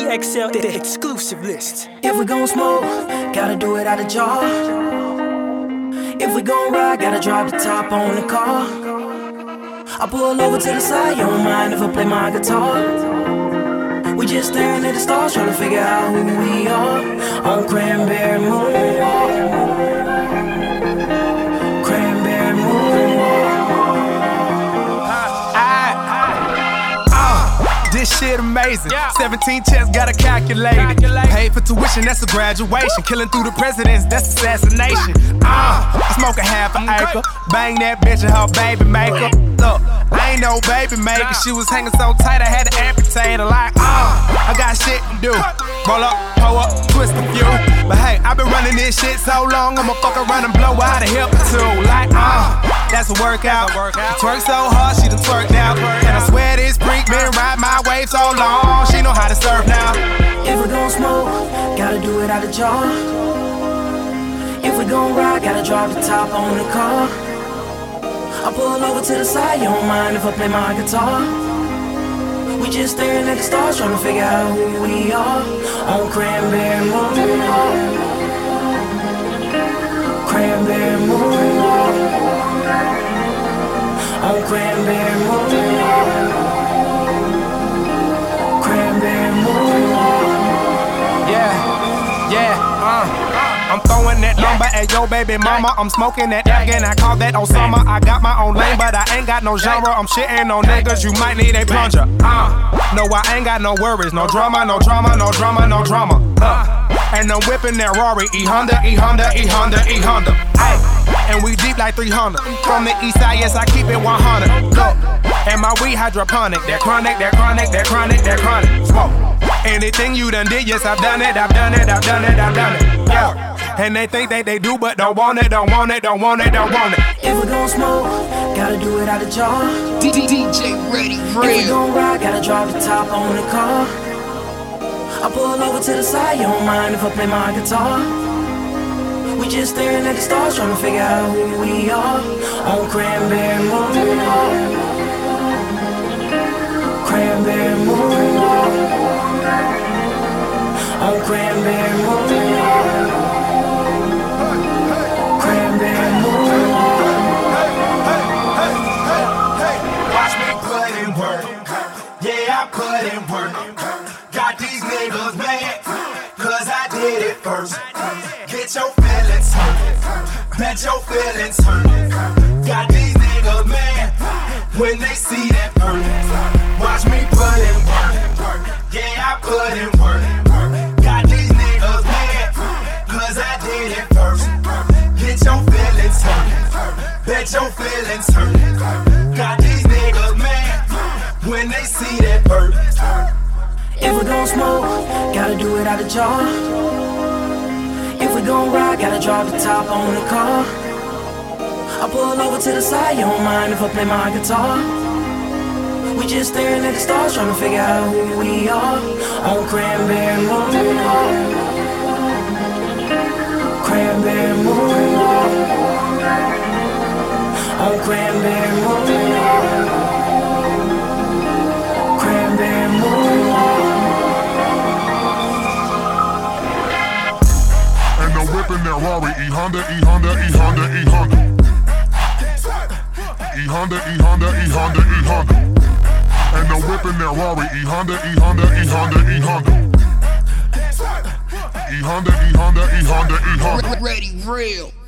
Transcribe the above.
XL, the exclusive list. If we gon' smoke, gotta do it out of jar. If we gon' ride, gotta drop the top on the car. I pull over to the side, you don't mind if I play my guitar. We just staring at the stars, trying to figure out who we are. On Cranberry Moonwalk. Cranberry Moonwalk. This shit amazing. 17 checks, got a calculator. Paid for tuition, that's a graduation. Killing through the presidents, that's assassination. I smoke a half an acre. Bang that bitch and her baby maker. Look, I ain't no baby maker. She was hanging so tight, I had to amputate her. Like, I got shit to do. Roll up, pull up, twist a few. But hey, I've been running this shit so long, I'ma fuck around and blow out a hip or two. Like, that's a workout. Twerk so hard, she done twerked out. And I swear this freak been riding my wave so long, she know how to surf now. If we gon' smoke, gotta do it out of jar. If we gon' ride, gotta drop the top on the car. I pull over to the side, you don't mind if I play my guitar. We just staring at the stars, trying to figure out who we are. On Cranberry Moonwalk. Cranberry Moonwalk. On Cranberry Moonwalk. Cranberry Moonwalk. I'm throwing that number at your baby mama. I'm smoking that again, I call that Osama. I got my own lane, but I ain't got no genre. I'm shitting on niggas, you might need a plunger. No, I ain't got no worries, no drama, no drama, no drama, no drama. And I'm whipping that Rari, E-Honda, E-Honda, E-Honda, E-Honda. Ay, and we deep like 300. From the east side, yes, I keep it 100. Look, and my weed hydroponic. That chronic, that chronic, that chronic, that chronic. Smoke. Anything you done did, yes, I've done it, I've done it, I've done it, I've done it. Yeah. And they think that they do, but don't want it, don't want it, don't want it, don't want it. If we gon' smoke, gotta do it out of jar. DJ Ready Real. If we gon' ride, gotta drop the top on the car. I pull over to the side, you don't mind if I play my guitar. We just staring at the stars, trying to figure out who we are. On Cranberry Moonwalk. Cranberry Moonwalk. On Cranberry Moonwalk. Cranberry Moonwalk. Watch me put in work. Yeah, I put in work. Got these niggas mad, cause I did it first. Get your feelings hurt. Bet your feelings hurt. Got these niggas mad when they see that hurt. Watch me put in work. Yeah, I put in work. Got these niggas mad, cause I did it first. Get your feelings hurt. Bet your feelings hurt. Got these niggas mad when they see that hurt. If we gon' smoke, gotta do it out of jar. If we gon' ride, gotta drop the top on the car. I pull over to the side, you don't mind if I play my guitar. We just staring at the stars, trying to figure out who we are. On Cranberry Moonwalk. Cranberry Moonwalk. On Cranberry Moonwalk. Cranberry Moonwalk. And I'm whipping that Rari, E-Honda, E-Honda, E-Honda, E-Honda. E-Honda, E-Honda, E-Honda, E-Honda. And I'm whipping that Rari, E-Honda, E-Honda, E-Honda, E-Honda. E-Honda, E-Honda, E-Honda, E-Honda. Ready Real.